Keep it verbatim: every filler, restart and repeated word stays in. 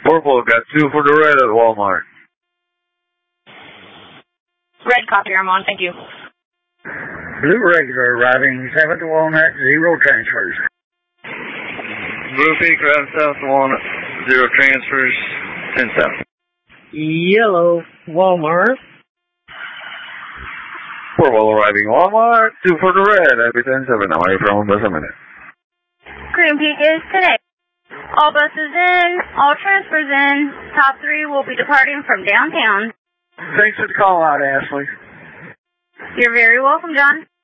Purple, got two for the red at Walmart. Red copy, I'm on, thank you. Blue regular arriving seven to Walnut, zero transfers. Blue Peak, riding south to Walnut, zero transfers, ten south. Yellow Walmart. Purple arriving Walmart, two for the red, happy ten seven, away from bus a minute. Green Peak is today. All buses in, all transfers in. Top three will be departing from downtown. Thanks for the call out, Ashley. You're very welcome, John.